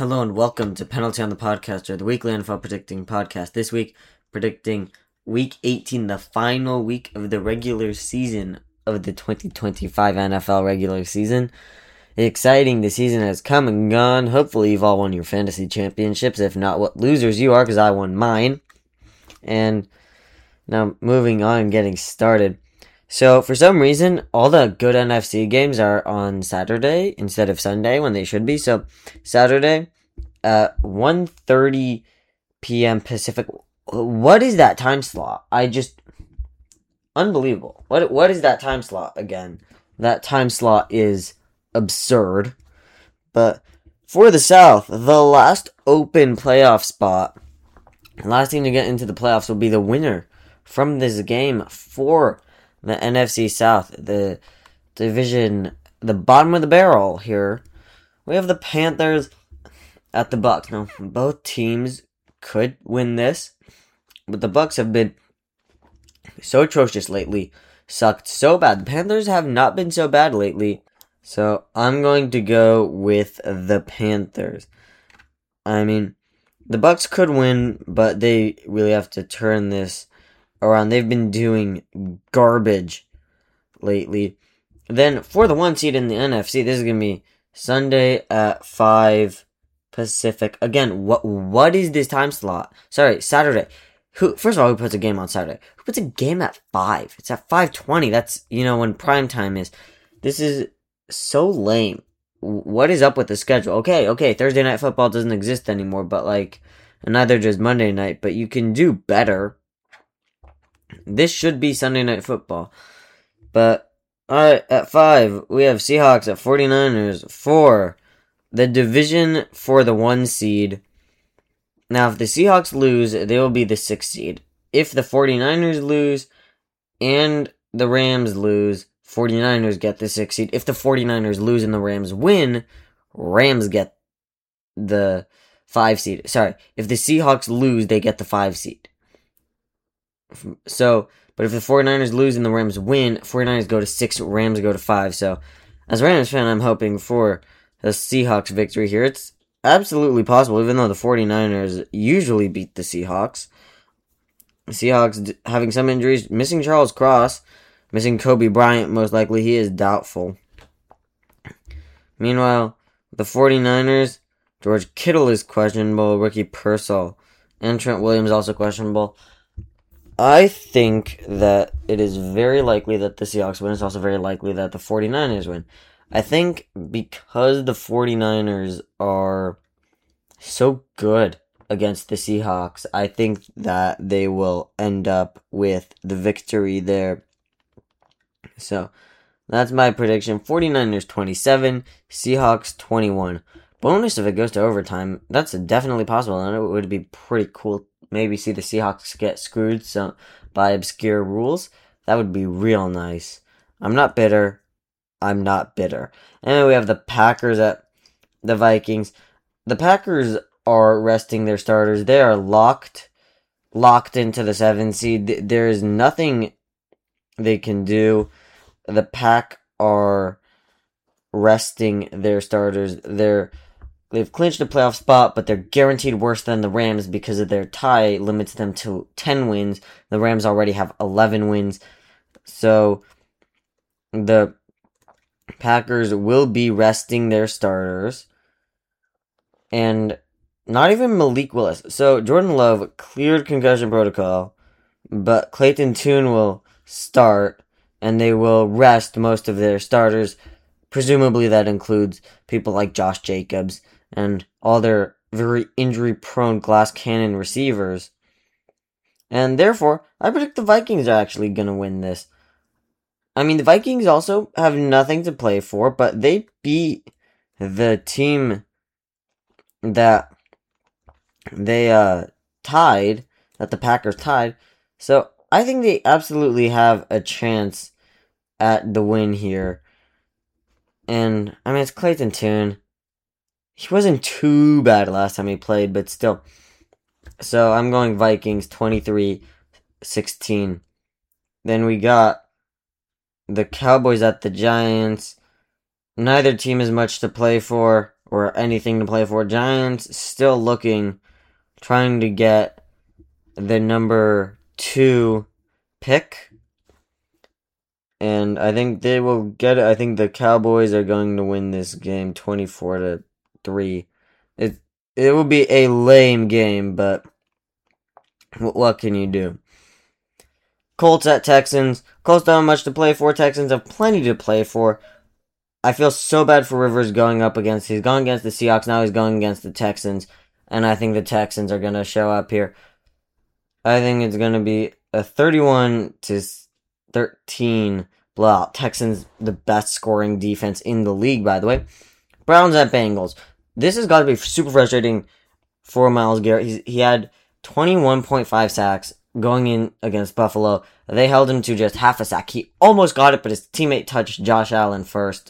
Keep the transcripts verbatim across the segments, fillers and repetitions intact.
Hello and welcome to Penalty on the Podcast, or the weekly N F L predicting podcast. This week, predicting Week eighteen, the final week of the regular season of the twenty twenty-five N F L regular season. Exciting, the season has come and gone. Hopefully you've all won your fantasy championships. If not, what losers you are, because I won mine. And now moving on and getting started. So, for some reason, all the good N F C games are on Saturday instead of Sunday when they should be. So, Saturday at one thirty p.m. Pacific. What is that time slot? I just... Unbelievable. What What is that time slot again? That time slot is absurd. But for the South, the last open playoff spot, last team to get into the playoffs will be the winner from this game for the N F C South, the division, the bottom of the barrel here. We have the Panthers at the Bucks. Now, both teams could win this, but the Bucks have been so atrocious lately, sucked so bad. The Panthers have not been so bad lately, so I'm going to go with the Panthers. I mean, the Bucks could win, but they really have to turn this around. They've been doing garbage lately. Then, for the one seed in the N F C, this is going to be Sunday at five Pacific. Again, what what is this time slot? Sorry, Saturday. Who? First of all, who puts a game on Saturday? Who puts a game at five? It's at five twenty. That's, you know, when prime time is. This is so lame. What is up with the schedule? Okay, okay, Thursday Night Football doesn't exist anymore, but, like, neither does Monday night, but you can do better. This should be Sunday Night Football. But, alright, at five, we have Seahawks at 49ers. four, the division for the one seed. Now, if the Seahawks lose, they will be the sixth seed. If the 49ers lose and the Rams lose, 49ers get the sixth seed. If the 49ers lose and the Rams win, Rams get the five seed. Sorry, if the Seahawks lose, they get the five seed. So, but if the 49ers lose and the Rams win, 49ers go to six, Rams go to five. So, as a Rams fan, I'm hoping for the Seahawks victory here. It's absolutely possible, even though the 49ers usually beat the Seahawks. The Seahawks having some injuries, missing Charles Cross, missing Kobe Bryant, most likely. He is doubtful. Meanwhile, the 49ers, George Kittle is questionable, Ricky Pearsall and Trent Williams also questionable. I think that it is very likely that the Seahawks win. It's also very likely that the 49ers win. I think because the 49ers are so good against the Seahawks, I think that they will end up with the victory there. So, that's my prediction. 49ers twenty-seven, Seahawks twenty-one. Bonus if it goes to overtime. That's definitely possible, and it would be pretty cool. Maybe see the Seahawks get screwed so, by obscure rules. That would be real nice. I'm not bitter. I'm not bitter. And we have the Packers at the Vikings. The Packers are resting their starters. They are locked, locked into the seven seed. There is nothing they can do. The Pack are resting their starters. They're They've clinched a playoff spot, but they're guaranteed worse than the Rams because of their tie limits them to ten wins. The Rams already have eleven wins. So, the Packers will be resting their starters. And not even Malik Willis. So, Jordan Love cleared concussion protocol, but Clayton Tune will start, and they will rest most of their starters. Presumably that includes people like Josh Jacobs and all their very injury-prone glass cannon receivers. And therefore, I predict the Vikings are actually going to win this. I mean, the Vikings also have nothing to play for, but they beat the team that they uh, tied, that the Packers tied. So, I think they absolutely have a chance at the win here. And, I mean, it's Clayton Tune. He wasn't too bad last time he played, but still. So, I'm going Vikings twenty-three sixteen. Then we got the Cowboys at the Giants. Neither team has much to play for. or anything to play for. Giants still looking, trying to get the number two pick. And I think they will get it. I think the Cowboys are going to win this game twenty-four to three. It it will be a lame game, but what can you do? Colts at Texans. Colts don't have much to play for. Texans have plenty to play for. I feel so bad for Rivers going up against, he's going against the Seahawks, now he's going against the Texans, and I think the Texans are going to show up here. I think it's going to be a thirty-one to thirteen blowout. Texans, the best scoring defense in the league, by the way. Browns at Bengals. This has got to be super frustrating for Myles Garrett. He's, he had twenty-one point five sacks going in against Buffalo. They held him to just half a sack. He almost got it, but his teammate touched Josh Allen first.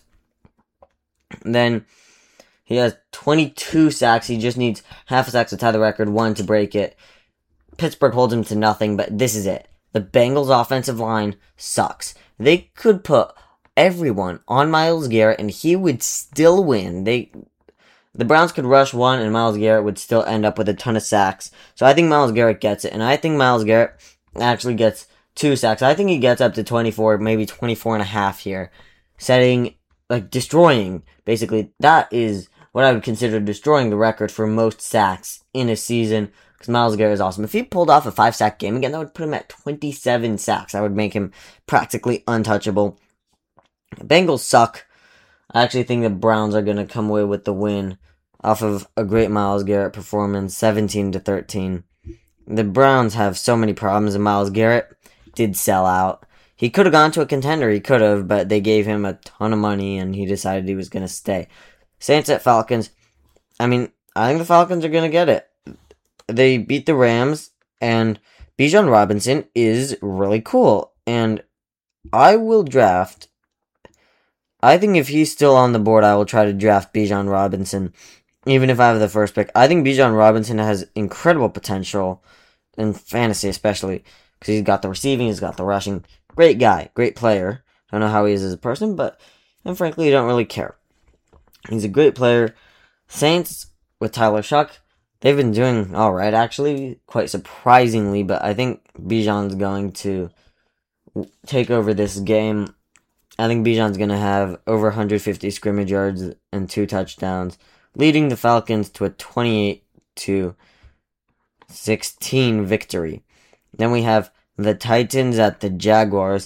Then he has twenty-two sacks. He just needs half a sack to tie the record, one to break it. Pittsburgh holds him to nothing, but this is it. The Bengals' offensive line sucks. They could put everyone on Myles Garrett, and he would still win. They, the Browns could rush one, and Myles Garrett would still end up with a ton of sacks. So I think Myles Garrett gets it, and I think Myles Garrett actually gets two sacks. I think he gets up to twenty-four, maybe twenty-four and a half here, setting, like, destroying, basically. That is what I would consider destroying the record for most sacks in a season, because Myles Garrett is awesome. If he pulled off a five-sack game again, that would put him at twenty-seven sacks. That would make him practically untouchable. The Bengals suck. I actually think the Browns are going to come away with the win off of a great Myles Garrett performance, seventeen to thirteen. The Browns have so many problems, and Myles Garrett did sell out. He could have gone to a contender, he could have, but they gave him a ton of money, and he decided he was going to stay. Saints at Falcons. I mean, I think the Falcons are going to get it. They beat the Rams, and Bijan Robinson is really cool, and I will draft. I think if he's still on the board, I will try to draft Bijan Robinson, even if I have the first pick. I think Bijan Robinson has incredible potential, in fantasy especially, because he's got the receiving, he's got the rushing. Great guy, great player. Don't know how he is as a person, but, and frankly, I don't really care. He's a great player. Saints, with Tyler Shuck, they've been doing alright, actually, quite surprisingly, but I think Bijan's going to take over this game. I think Bijan's going to have over one hundred fifty scrimmage yards and two touchdowns, leading the Falcons to a twenty-eight to sixteen victory. Then we have the Titans at the Jaguars.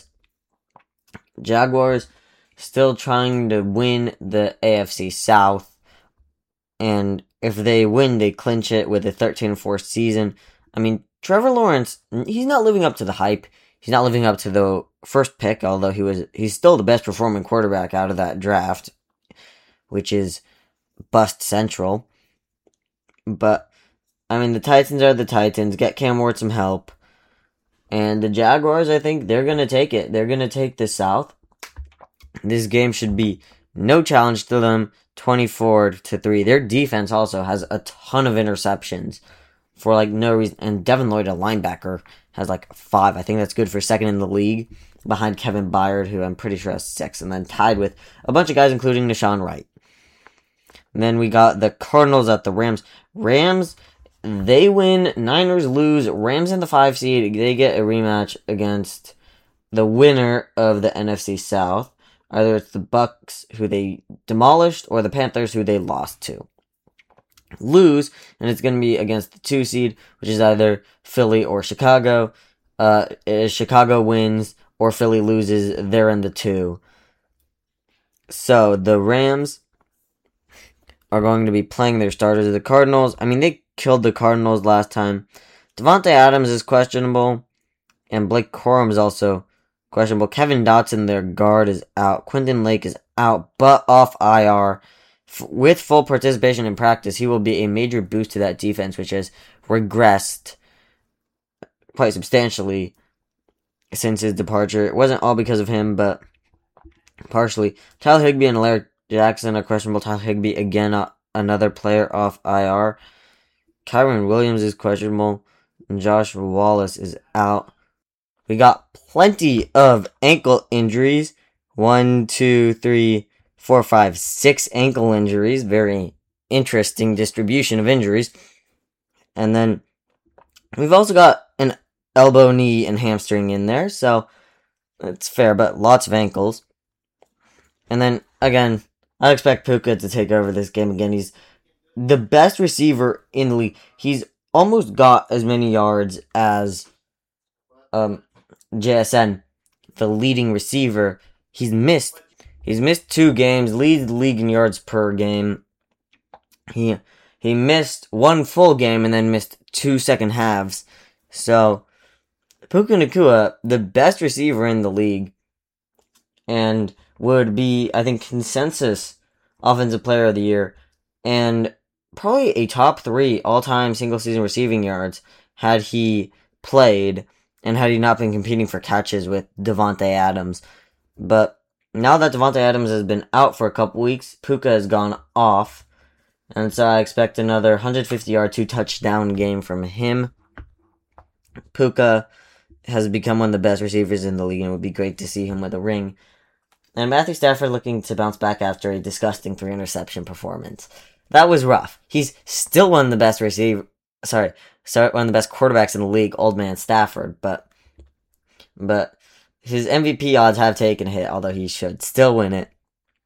Jaguars still trying to win the A F C South, and if they win, they clinch it with a thirteen and four season. I mean, Trevor Lawrence, he's not living up to the hype. He's not living up to the first pick, although he was he's still the best performing quarterback out of that draft, which is bust central. But, I mean, the Titans are the Titans. Get Cam Ward some help. And the Jaguars, I think, they're going to take it. They're going to take the South. This game should be no challenge to them, twenty-four to three. Their defense also has a ton of interceptions for, like, no reason. And Devin Lloyd, a linebacker, has, like, five. I think that's good for second in the league, behind Kevin Byard, who I'm pretty sure has six, and then tied with a bunch of guys, including Deshaun Wright. And then we got the Cardinals at the Rams. Rams, they win, Niners lose, Rams in the five seed, they get a rematch against the winner of the N F C South. Either it's the Bucks, who they demolished, or the Panthers, who they lost to. Lose, and it's going to be against the two seed, which is either Philly or Chicago. Uh, if Chicago wins, or Philly loses, they're in the two. So, the Rams are going to be playing their starters. The Cardinals, I mean, they killed the Cardinals last time. Devontae Adams is questionable, and Blake Corum is also questionable. Kevin Dotson, their guard, is out. Quentin Lake is out, but off I R. F- with full participation in practice, he will be a major boost to that defense, which has regressed quite substantially since his departure. It wasn't all because of him, but partially. Tyler Higbee and Alaric Jackson are questionable. Tyler Higbee, again, uh, another player off I R. Kyron Williams is questionable, and Josh Wallace is out. We got plenty of ankle injuries. One, two, three, four, five, six ankle injuries. Very interesting distribution of injuries. And then we've also got an elbow, knee, and hamstring in there, so it's fair, but lots of ankles. And then, again, I expect Puka to take over this game again. He's the best receiver in the league. He's almost got as many yards as um, J S N, the leading receiver. He's missed. He's missed two games, leads the league in yards per game. He he missed one full game and then missed two second halves. So, Puka Nacua, the best receiver in the league, and would be, I think, consensus Offensive Player of the Year, and probably a top three all-time single-season receiving yards had he played, and had he not been competing for catches with Davante Adams. But now that Davante Adams has been out for a couple weeks, Puka has gone off, and so I expect another one hundred fifty yard, two touchdown game from him. Puka has become one of the best receivers in the league, and it would be great to see him with a ring. And Matthew Stafford looking to bounce back after a disgusting three interception performance. That was rough. He's still one of the best receiver, sorry, sorry, one of the best quarterbacks in the league, old man Stafford, but, but his M V P odds have taken a hit, although he should still win it.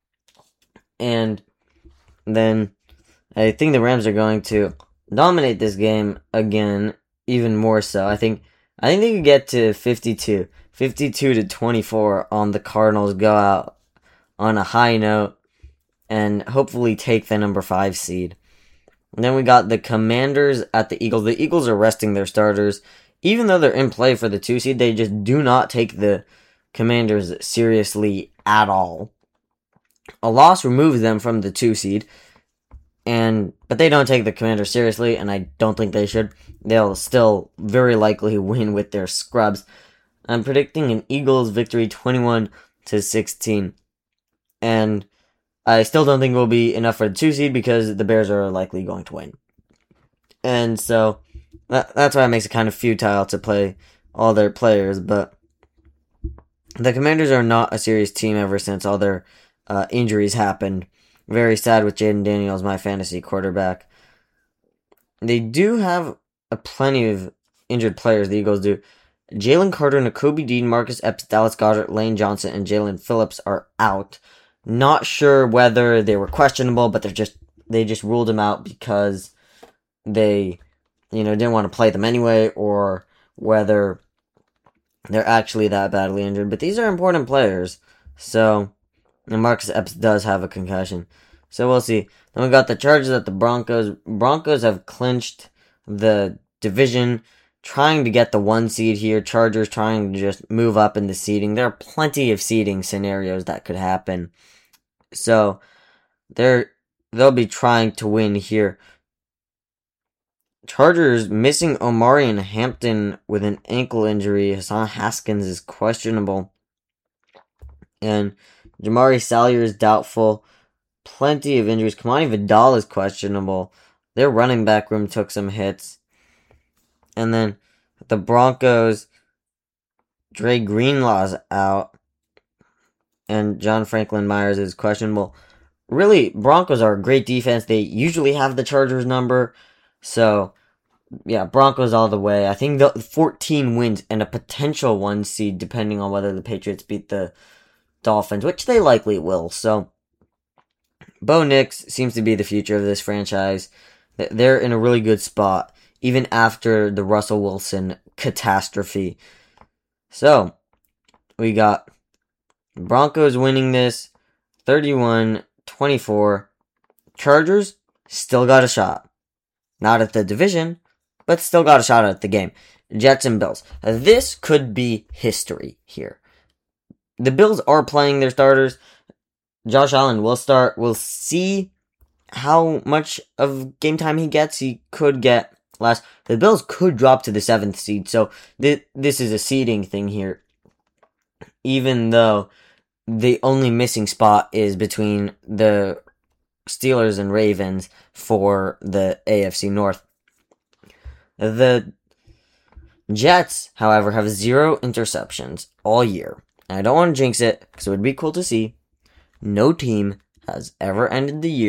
And then I think the Rams are going to dominate this game again, even more so. I think I think they could get to fifty-two. fifty-two to twenty-four on the Cardinals, go out on a high note and hopefully take the number five seed. And then we got the Commanders at the Eagles. The Eagles are resting their starters. Even though they're in play for the two seed, they just do not take the Commanders seriously at all. A loss removes them from the two seed, and but they don't take the Commanders seriously, and I don't think they should. They'll still very likely win with their scrubs. I'm predicting an Eagles victory twenty-one to sixteen. And I still don't think it will be enough for the two seed because the Bears are likely going to win. And so that, that's why it makes it kind of futile to play all their players. But the Commanders are not a serious team ever since all their uh, injuries happened. Very sad with Jaden Daniels, my fantasy quarterback. They do have a plenty of injured players, the Eagles do. Jalen Carter, Nakobe Dean, Marcus Epps, Dallas Goedert, Lane Johnson, and Jalen Phillips are out. Not sure whether they were questionable, but they're just they just ruled them out because they, you know, didn't want to play them anyway, or whether they're actually that badly injured. But these are important players. So, and Marcus Epps does have a concussion. So we'll see. Then we got the Chargers at the Broncos. Broncos have clinched the division, trying to get the one seed here. Chargers trying to just move up in the seeding. There are plenty of seeding scenarios that could happen. So they're they'll be trying to win here. Chargers missing Omari and Hampton with an ankle injury. Hassan Haskins is questionable. And Jamari Salyer is doubtful. Plenty of injuries. Kamani Vidal is questionable. Their running back room took some hits. And then the Broncos, Dre Greenlaw's out. And John Franklin Myers is questionable. Really, Broncos are a great defense. They usually have the Chargers number. So, yeah, Broncos all the way. I think the fourteen wins and a potential one seed, depending on whether the Patriots beat the Dolphins, which they likely will. So, Bo Nix seems to be the future of this franchise. They're in a really good spot, even after the Russell Wilson catastrophe. So, we got Broncos winning this thirty-one twenty-four. Chargers still got a shot. Not at the division, but still got a shot at the game. Jets and Bills. This could be history here. The Bills are playing their starters. Josh Allen will start. We'll see how much of game time he gets. He could get less. The Bills could drop to the seventh seed, so th- this is a seeding thing here. Even though the only missing spot is between the Steelers and Ravens for the A F C North. The Jets, however, have zero interceptions all year. And I don't want to jinx it, because it would be cool to see. No team has ever ended the year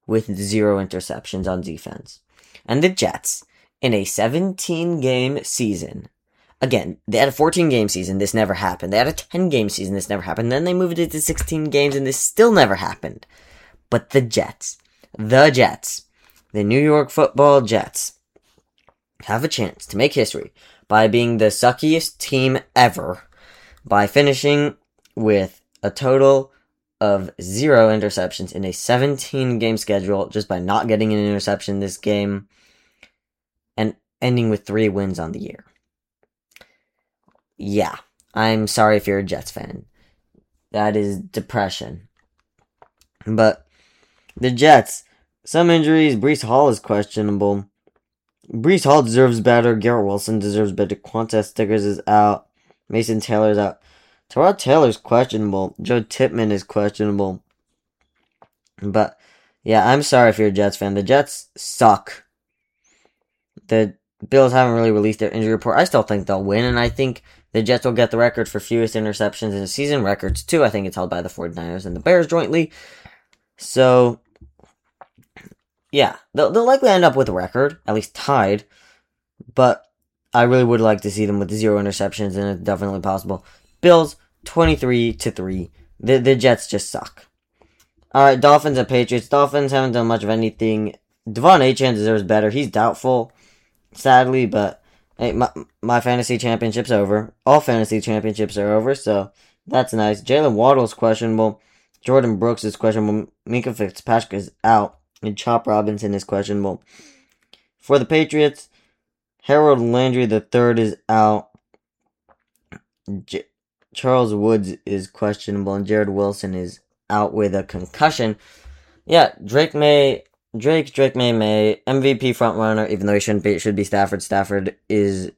with zero interceptions on defense. And the Jets, in a seventeen-game season, again, they had a fourteen-game season, this never happened. They had a ten-game season, this never happened. Then they moved it to sixteen games, and this still never happened. But the Jets, the Jets, the New York Football Jets, have a chance to make history by being the suckiest team ever, by finishing with a total of zero interceptions in a seventeen-game schedule, just by not getting an interception this game, and ending with three wins on the year. Yeah, I'm sorry if you're a Jets fan. That is depression. But the Jets, some injuries. Breece Hall is questionable. Breece Hall deserves better. Garrett Wilson deserves better. Quantez Stickers is out. Mason Taylor is out. Terrell Taylor's questionable. Joe Tippmann is questionable. But, yeah, I'm sorry if you're a Jets fan. The Jets suck. The Bills haven't really released their injury report. I still think they'll win, and I think the Jets will get the record for fewest interceptions in the season. Records, too. I think it's held by the 49ers and the Bears jointly. So, yeah, they'll, they'll likely end up with a record, at least tied. But I really would like to see them with zero interceptions, and it's definitely possible. Bills, twenty-three to three. The, the Jets just suck. Alright, Dolphins and Patriots. Dolphins haven't done much of anything. Devon Achane deserves better. He's doubtful, sadly, but hey, my, my fantasy championship's over. All fantasy championships are over, so that's nice. Jalen Waddle's questionable. Jordan Brooks is questionable. Minkah Fitzpatrick is out. And Chop Robinson is questionable. For the Patriots, Harold Landry the third is out. J- Charles Woods is questionable, and Jared Wilson is out with a concussion. Yeah, Drake May, Drake, Drake May, May, M V P frontrunner, even though he shouldn't be, it should be Stafford. Stafford is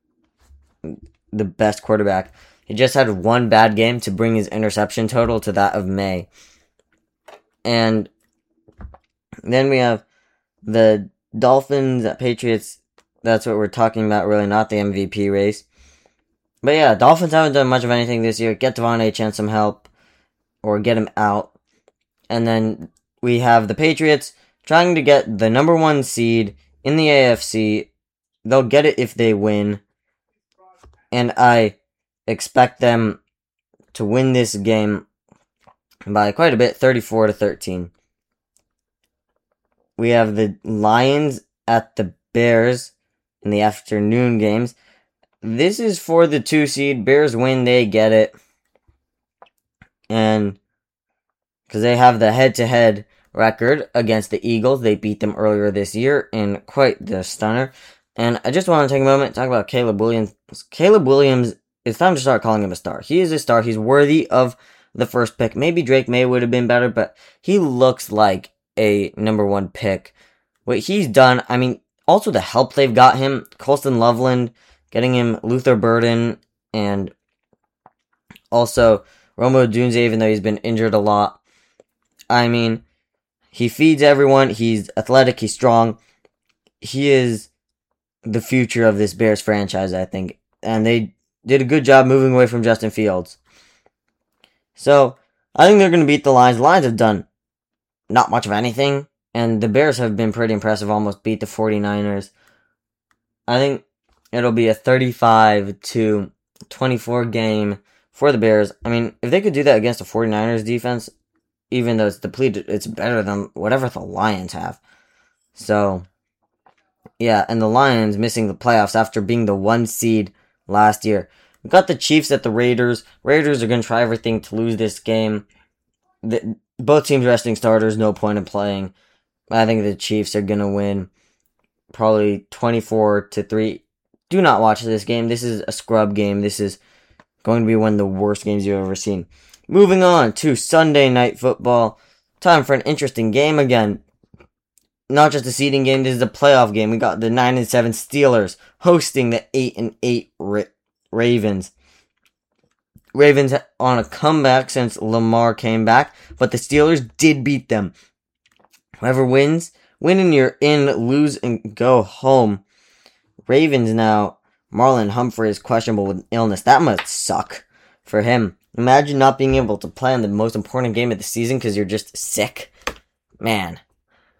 the best quarterback. He just had one bad game to bring his interception total to that of May. And then we have the Dolphins at Patriots. That's what we're talking about, really, not the M V P race. But yeah, Dolphins haven't done much of anything this year. Get Devon Achane some help, or get him out. And then we have the Patriots trying to get the number one seed in the A F C. They'll get it if they win. And I expect them to win this game by quite a bit, thirty-four to thirteen. We have the Lions at the Bears in the afternoon games. This is for the two seed. Bears win, they get it. And because they have the head-to-head record against the Eagles. They beat them earlier this year in quite the stunner. And I just want to take a moment to talk about Caleb Williams. Caleb Williams, it's time to start calling him a star. He is a star. He's worthy of the first pick. Maybe Drake May would have been better, but he looks like a number one pick. What he's done, I mean, also the help they've got him. Colston Loveland, getting him Luther Burden, and also Rome Odunze, even though he's been injured a lot. I mean, he feeds everyone. He's athletic. He's strong. He is the future of this Bears franchise, I think. And they did a good job moving away from Justin Fields. So, I think they're going to beat the Lions. The Lions have done not much of anything. And the Bears have been pretty impressive, almost beat the 49ers. I think it'll be a thirty-five to twenty-four game for the Bears. I mean, if they could do that against the 49ers defense, even though it's depleted, it's better than whatever the Lions have. So, yeah, and the Lions missing the playoffs after being the one seed last year. We've got the Chiefs at the Raiders. Raiders are going to try everything to lose this game. The, both teams resting starters, no point in playing. I think the Chiefs are going to win probably twenty-four to three. Do not watch this game. This is a scrub game. This is going to be one of the worst games you've ever seen. Moving on to Sunday Night Football. Time for an interesting game again. Not just a seeding game, this is a playoff game. We got the nine and seven Steelers hosting the eight and eight Ra- Ravens. Ravens on a comeback since Lamar came back, but the Steelers did beat them. Whoever wins, win and you're in, lose and go home. Ravens now, Marlon Humphrey is questionable with illness. That must suck for him. Imagine not being able to play in the most important game of the season because you're just sick. Man,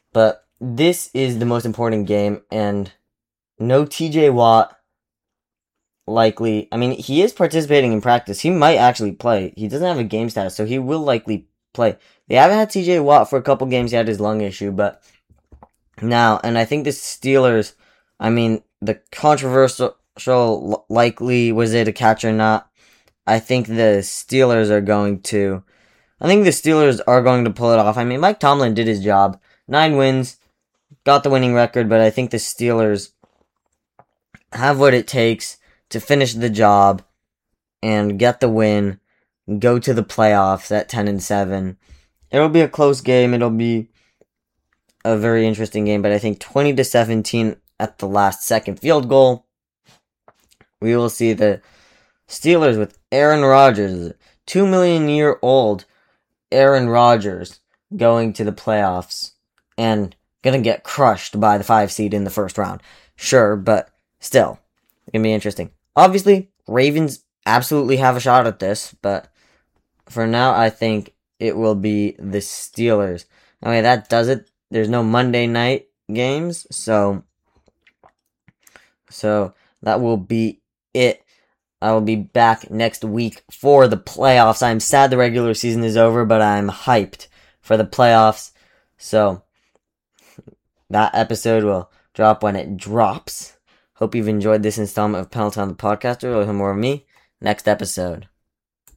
But this is the most important game, and no T J Watt likely. I mean, he is participating in practice. He might actually play. He doesn't have a game status, so he will likely play. They haven't had T J Watt for a couple games. He had his lung issue, but now, and I think the Steelers, I mean, the controversial likely was it a catch or not. I think the Steelers are going to, I think the Steelers are going to pull it off. I mean, Mike Tomlin did his job. Nine wins, got the winning record, but I think the Steelers have what it takes to finish the job and get the win, go to the playoffs at ten and seven. It'll be a close game. It'll be a very interesting game, but I think twenty to seventeen at the last second field goal. We will see the Steelers with Aaron Rodgers, two million year old Aaron Rodgers, going to the playoffs and gonna get crushed by the five seed in the first round. Sure, but still, it's gonna be interesting. Obviously, Ravens absolutely have a shot at this, but for now, I think it will be the Steelers. Okay, that does it. There's no Monday night games, so so that will be it. I will be back next week for the playoffs. I'm sad the regular season is over, but I'm hyped for the playoffs. So that episode will drop when it drops. Hope you've enjoyed this installment of Penalty on the Podcast. You'll hear more of me next episode.